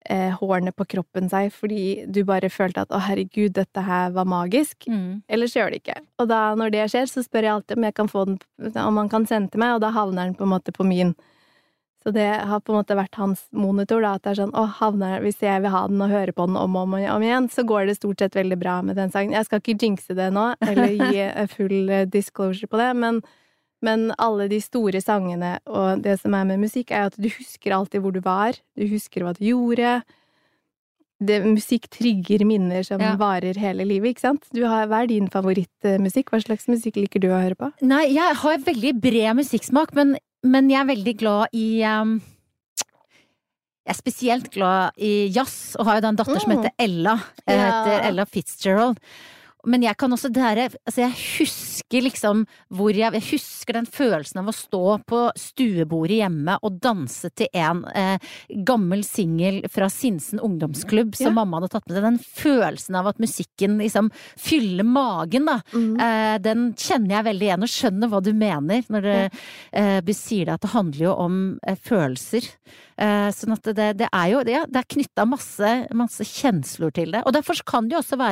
hårene på kroppen seg, fordi du bare følte at, å herregud, dette her var magisk. Ellers gjør det ikke. Og da, når det skjer, så spør jeg alltid om jeg kan få den, om man kan sende til meg, og da havner den på en måte på min. Så det har på en måte vært hans monitor, da, at det sånn, hvis jeg vil ha den og høre på den om og om igjen, så går det stort sett veldig bra med den sangen. Jeg skal ikke jinxe det nå, eller gi full disclosure på det, men alle de store sangene og det som med musikk, at du husker alltid hvor du var, du husker hva du gjorde. Musikk trigger minner som varer hele livet, ikke sant? Hva din favorittmusikk? Hva slags musikk liker du å høre på? Nei, jeg har veldig bred musikksmak, men jeg veldig glad i jeg spesielt glad i jazz, og har jo da en datter som heter Ella. Heter Ella Fitzgerald. Men jeg kan også jeg husker liksom jeg husker den følelsen av å stå på stuebordet hjemme og danse til en gammel singel fra Sinsen ungdomsklubb som mamma hadde tatt med seg. Den følelsen av at musikken liksom fyller magen da. Den kjenner jeg veldig igjen og skjønner hva du mener når du sier det at det handler jo om følelser. Sånn at det jo, det knyttet masse kjensler til det. Og derfor kan det jo også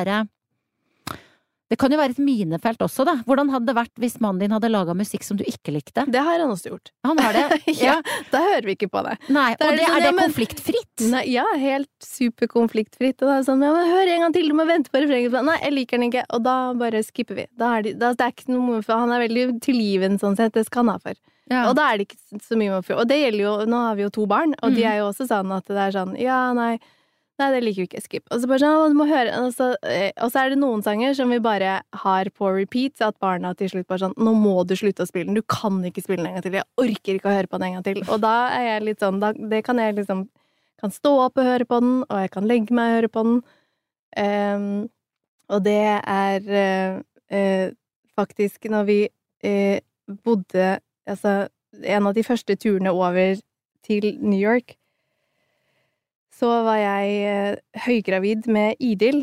det kan jo være et minefelt også, da. Hvordan hadde det vært hvis mannen din hadde laget musikk som du ikke likte? Det har han også gjort. Han har det? Ja, da hører vi ikke på det. Nei, og er det konfliktfritt? Nei, ja, helt superkonfliktfritt. Og det sånn, ja, men hør en gang til, du må vente på refrenget. Nei, jeg liker den ikke, og da bare skipper vi. Det ikke noe for, han veldig tilgiven sånn sett, det skal han ha for. Ja. Og da det ikke så mye med for. Og det gjelder jo, nå har vi jo 2 barn, og de jo også sånn at det sånn, ja, nei, det liker vi ikke, skip. Og så bare sånn, du må høre, og så det noen sanger som vi bare har på repeat, så at barna til slutt bare sånn, nå må du slutte å spille den, du kan ikke spille den en gang til, jeg orker ikke å høre på den en gang til. Og da jeg litt sånn, det kan jeg liksom, kan stå opp og høre på den, og jeg kan legge meg og høre på den. Og det faktisk når vi bodde, altså en av de første turene over til New York, så var jeg høygravid med Idil,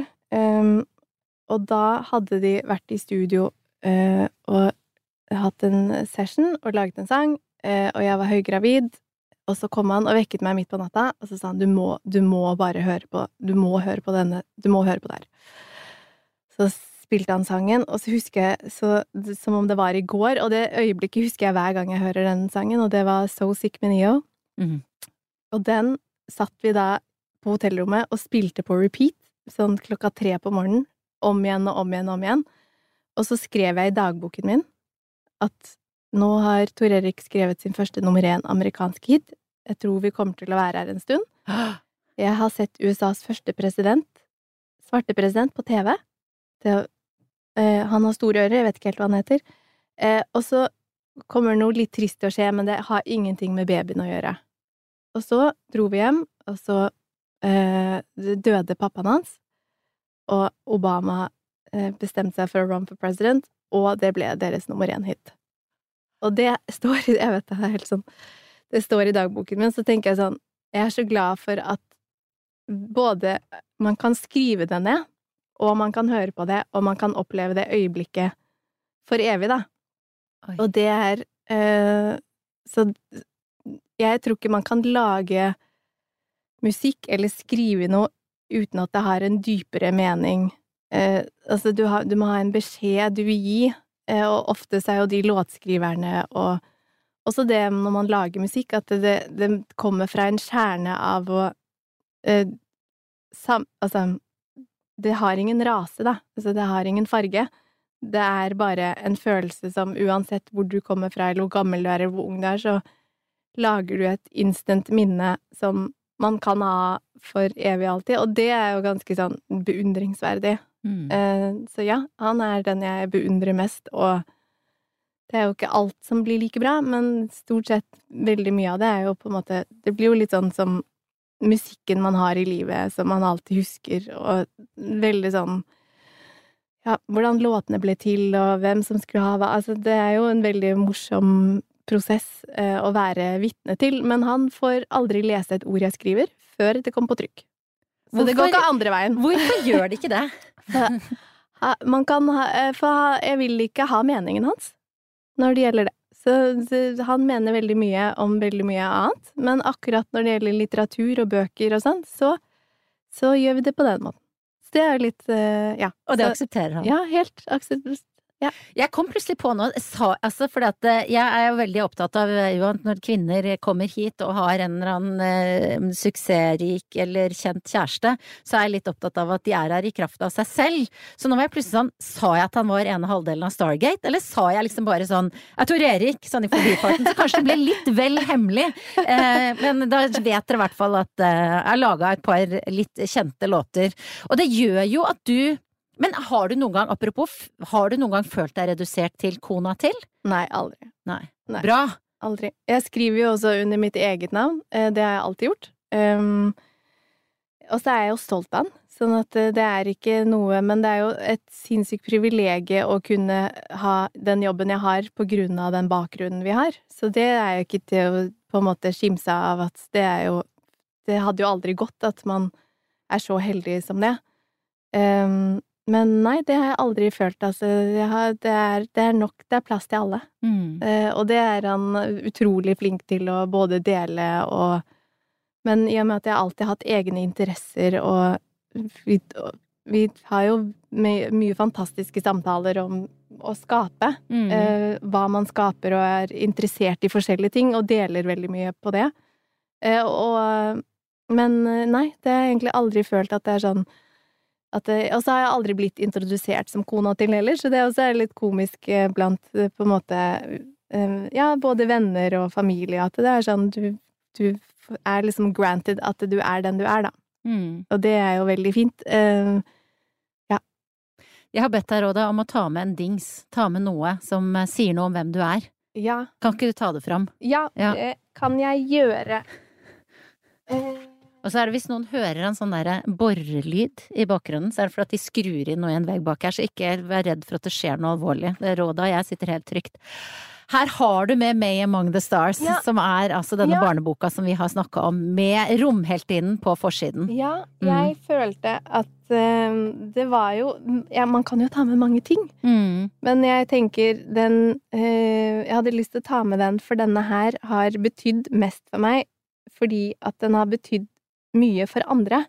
og da hadde de vært i studio og hatt en session og laget en sang, og jeg var høygravid, og så kom han og vekket meg midt på natta, og så sa han, du må bare høre på, du må høre på det her. Så spilte han sangen, og så husker jeg, som om det var i går, og det øyeblikket husker jeg hver gang jeg hører den sangen, og det var So Sick med Neo. Og den satt vi da på hotellrommet og spilte på repeat, sånn 3:00 på morgenen, om igjen og om igjen og om igjen. Og så skrev jeg i dagboken min at nå har Tor Erik skrevet sin første nummer 1 amerikansk hit. Jeg tror vi kommer til å være her en stund. Jeg har sett USAs første svarte president på TV. Han har store ører, jeg vet ikke helt hva han heter. Og så kommer noe litt trist til å skje, men det har ingenting med babyen å gjøre. Og så dro vi hjem, og så døde pappaen hans, og Obama bestemte seg for å run for president, og det ble deres nummer 1 hit. Og det står, jeg vet det helt sånn, det står i dagboken min, så tenker jeg sånn, jeg så glad for at både man kan skrive det ned, og man kan høre på det, og man kan oppleve det øyeblikket for evig, da. Oi. Og det så jeg tror ikke man kan lage musikk eller skrive noe uten at det har en dypere mening. Altså, du må ha en beskjed du vil gi, og ofte så jo de låtskriverne, og også det når man lager musikk, at det kommer fra en kjerne av å altså, det har ingen rase, da. Altså, det har ingen farge. Det bare en følelse som uansett hvor du kommer fra, eller hvor gammel du eller hvor ung du så lager du et instant minne som man kan ha for evig alltid, og det jo ganske sånn beundringsverdig. Så ja, han den jeg beundrer mest, og det jo ikke alt som blir like bra, men stort sett veldig mye av det jo på en måte, det blir jo litt sånn som musikken man har i livet, som man alltid husker, og veldig sånn, ja, hvordan låtene ble til, og hvem som skulle ha hva, altså det jo en veldig morsom prosess å være vitne til, men han får aldri lese et ord jeg skriver før det kommer på trykk. Så det går ikke andre veien. Hvorfor gjør det ikke det? Man kan for jeg vil ikke ha meningen hans når det gjelder det. han mener veldig mye om veldig mye annet, men akkurat når det gjelder litteratur og bøker og sånn, så gjør vi det på den måten. Så det er litt, ja. Og det aksepterer han? Ja, helt aksepterer. Ja. Jeg kom plutselig på noe, fordi at jeg er jo veldig opptatt av når kvinner kommer hit og har en eller annen suksessrik eller kjent kjæreste, så er jeg litt opptatt av at de er her i kraft av seg selv. Så nå var jeg plutselig sånn, sa jeg at han var ene halvdelen av Stargate, eller sa jeg liksom bare sånn, jeg tror Erik, sånn i forbifarten, så kanskje det ble litt vel hemmelig. Men da vet dere i hvert fall at jeg laget et par litt kjente låter. Og det gjør jo at men har du noen gang, apropos, har du noen gang følt deg redusert til kona til? Nei, aldri. Nei. Bra. Aldri. Jeg skriver jo også under mitt eget navn, det har jeg alltid gjort. Og så er jeg jo stolt av den, sånn at det er ikke noe, men det er jo et sinnssykt privilegie å kunne ha den jobben jeg har på grunn av den bakgrunnen vi har. Så det er jo ikke til å på en måte skimse av at det hadde jo aldri gått at man er så heldig som det. Men nei, det har jeg aldri følt, altså. Det er nok, det er plass til alle. Og det er han utrolig flink til å både dele men i og med at jeg alltid har hatt egne interesser, og vi har jo mye fantastiske samtaler om å skape, hva man skaper og er interessert i forskjellige ting, og deler veldig mye på det. Men nei, det har jeg egentlig aldri følt at det er sånn, og så har jeg aldri blitt introdusert som kona til heller, så det også er litt komisk blant på en måte, ja, både venner og familie, at det er sånn, du er liksom granted at du er den du er da. Og det er jo veldig fint. Ja. Jeg har bedt deg, Råda, om å ta med en dings, ta med noe som sier noe om hvem du er. Ja. Kan ikke du ta det fram? Ja, det kan jeg gjøre. Og så er det hvis noen hører en sånn der borrelyd i bakgrunnen, så er det for at de skrur inn noe i en vegg bak her, så ikke vær redd for at det skjer noe alvorlig. Det er Råda, jeg sitter helt trygt. Her har du med May Among the Stars, som er altså denne barneboka som vi har snakket om, med romheltinnen på forsiden. Ja, jeg følte at det var jo, man kan jo ta med mange ting, men jeg tenker jeg hadde lyst til å ta med den, for denne her har betydd mest for meg, fordi at den har betydd mye for andre.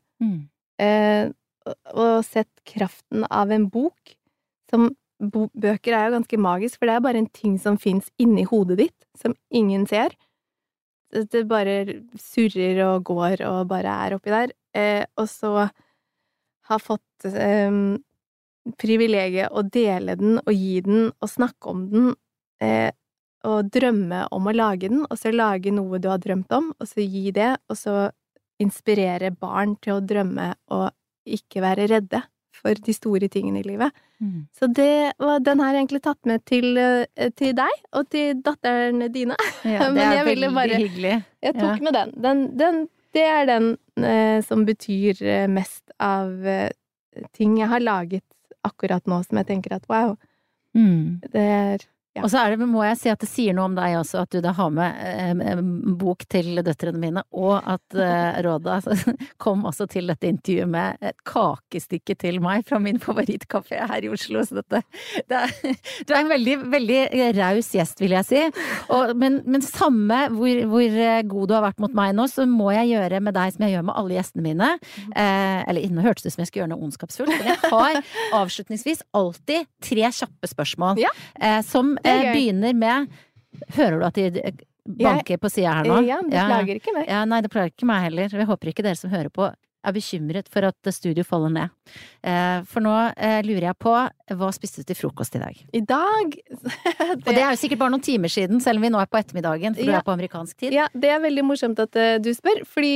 Og sett kraften av en bok som bøker er jo ganske magisk, for det er bare en ting som finnes inni hodet ditt, som ingen ser. Det bare surrer og går og bare er oppi der. Og så har fått privilegiet å dele den og gi den og snakke om den, og drømme om å lage den, og så lage noe du har drømt om, og så gi det, og så inspirere barn til å drømme og ikke være redde for de store tingene i livet. Så den har jeg egentlig tatt med til deg og til datteren dine. Ja, det er veldig hyggelig. Jeg tok med den. Det er den som betyr mest av ting jeg har laget akkurat nå, som jeg tenker at wow, det er... Ja. Og så må jeg si at det sier noe om deg også, at du da har med bok til døtrene mine, og at Råda kom også til dette intervjuet med et kakestykke til meg fra min favorittkafé her i Oslo. Så du er en veldig, veldig raus gjest, vil jeg si. Men samme hvor god du har vært mot meg nå, så må jeg gjøre med deg som jeg gjør med alle gjestene mine. Eller nå hørtes det som jeg skulle gjøre noe ondskapsfullt, men jeg har avslutningsvis alltid 3 kjappe spørsmål, som begynner med, hører du at de banker på siden her nå? Ja, det plager ikke meg. Ja, nei, det plager ikke meg heller. Jeg håper ikke dere som hører på er bekymret for at studio faller ned. For nå lurer jeg på, hva spiste du til frokost i dag? I dag? Og det er jo sikkert bare noen timer siden, selv om vi nå er på ettermiddagen, for du er på amerikansk tid. Ja, det er veldig morsomt at du spør, fordi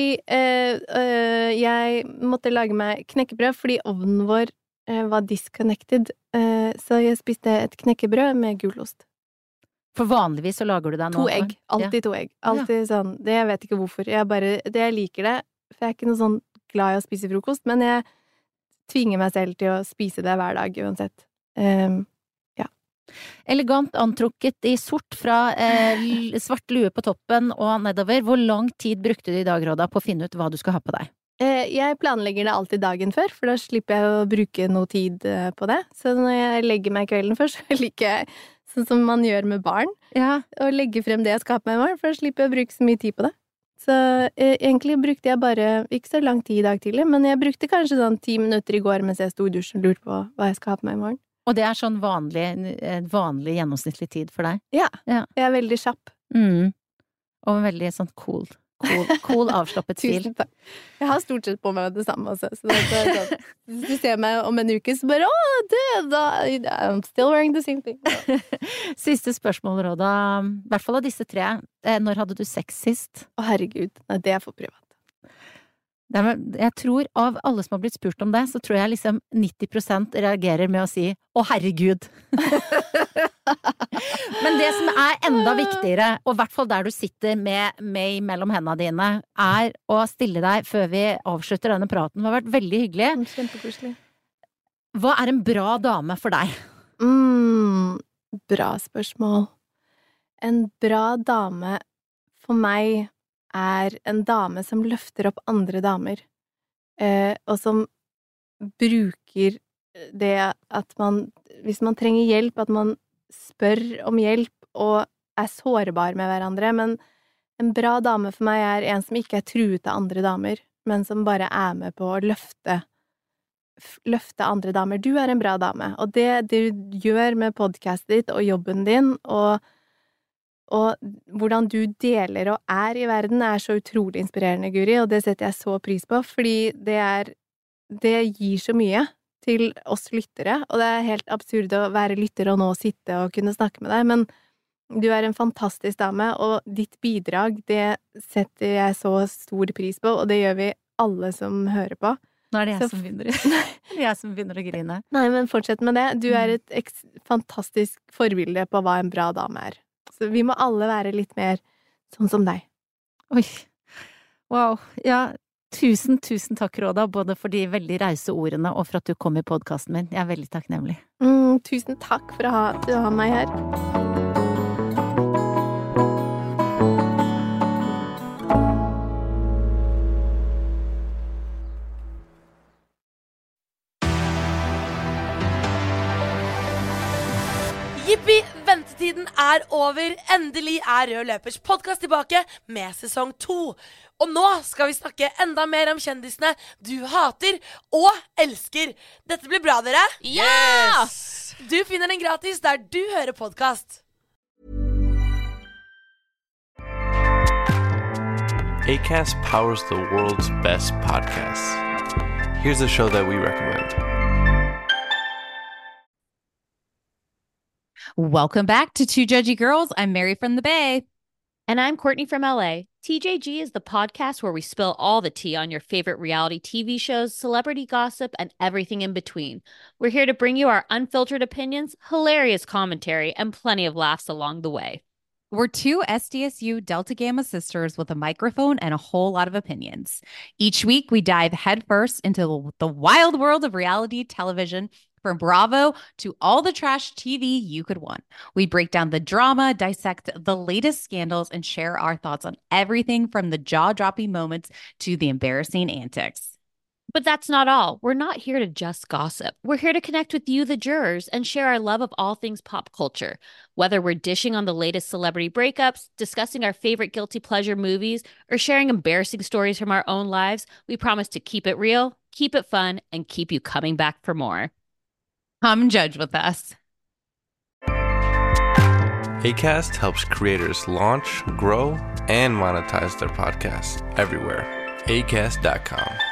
jeg måtte lage meg knekkebrød, fordi ovnen vår var disconnected, så jeg spiste et knekkebrød med gulost. For vanligvis så lager du deg 2 egg, alltid 2 egg. Alltid sånn, jeg vet ikke hvorfor. Jeg liker det, for jeg er ikke noe sånn glad i å spise frokost, men jeg tvinger meg selv til å spise det hver dag, uansett. Ja. Elegant antrukket i sort fra svart lue på toppen og nedover. Hvor lang tid brukte du i dag, Råda, på å finne ut hva du skal ha på deg? Jeg planlegger det alltid dagen før, for da slipper jeg å bruke noe tid på det. Så når jeg legger meg kvelden først, så liker jeg sånn som man gjør med barn. Ja. Og legge frem det jeg skal ha på meg i morgen, for da slipper jeg å bruke så mye tid på det. Så egentlig brukte jeg bare, ikke så lang tid i dag tidlig, men jeg brukte kanskje sånn 10 minutter i går mens jeg sto i dusjen og lurte på hva jeg skal ha på meg i morgen. Og det er sånn vanlig gjennomsnittlig tid for deg? Ja, Ja. jeg er veldig kjapp. Og en veldig sånn cool avslappet stil. Tusen takk. Jeg har stort sett på meg det samme også, så det er sånn, hvis du ser meg om en uke, så bare, I'm still wearing the same thing. Siste spørsmål, Råda. I hvert fall av disse 3. Når hadde du sex sist? Å herregud, nei, det er for privat. Jeg tror av alle som har blitt spurt om det, så tror jeg liksom 90% reagerer med å si å herregud. Men det som er enda viktigere, og i hvert fall der du sitter med mellom hendene dine, er å stille deg før vi avslutter denne praten. Det har vært veldig hyggelig. Kjempekoselig. Hva er en bra dame for deg? Bra spørsmål. En bra dame for meg er en dame som løfter opp andre damer, og som bruker det at hvis man trenger hjelp, at man spør om hjelp og er sårbar med hverandre, men en bra dame for meg er en som ikke er truet av andre damer, men som bare er med på å løfte andre damer. Du er en bra dame, og det du gjør med podcastet ditt og jobben din, og hvordan du deler og er i verden er så utrolig inspirerende, Guri, og det setter jeg så pris på, fordi det gir så mye til oss lyttere, og det er helt absurd å være lytter og nå sitte og kunne snakke med deg, men du er en fantastisk dame, og ditt bidrag, det setter jeg så stor pris på, og det gjør vi alle som hører på. Nå er det jeg som begynner å grine. Nei, men fortsett med det. Du er et fantastisk forbilde på hva en bra dame er. Så vi må alle være litt mer sånn som deg. Oi. Wow. Ja, tusen takk, Råda, både for de veldig rause ordene og for at du kom i podcasten min. Jeg er veldig takknemlig. Tusen takk for at du har meg her. Jippi, ventetiden er over. Endelig er Rød Løpers podcast tilbake med sesong 2. Og nå skal vi snakke enda mer om kjendisene du hater og elsker. Dette blir bra, dere. Yes! Du finner den gratis der du hører podcast. Acast powers the world's best podcasts. Here's a show that we recommend. Welcome back to Two Judgy Girls. I'm Mary from the Bay. And I'm Courtney from LA. TJG is the podcast where we spill all the tea on your favorite reality TV shows, celebrity gossip, and everything in between. We're here to bring you our unfiltered opinions, hilarious commentary, and plenty of laughs along the way. We're 2 SDSU Delta Gamma sisters with a microphone and a whole lot of opinions. Each week, we dive headfirst into the wild world of reality television, from Bravo to all the trash TV you could want. We break down the drama, dissect the latest scandals, and share our thoughts on everything from the jaw-dropping moments to the embarrassing antics. But that's not all. We're not here to just gossip. We're here to connect with you, the jurors, and share our love of all things pop culture. Whether we're dishing on the latest celebrity breakups, discussing our favorite guilty pleasure movies, or sharing embarrassing stories from our own lives, we promise to keep it real, keep it fun, and keep you coming back for more. Come judge with us. Acast helps creators launch, grow, and monetize their podcasts everywhere. Acast.com.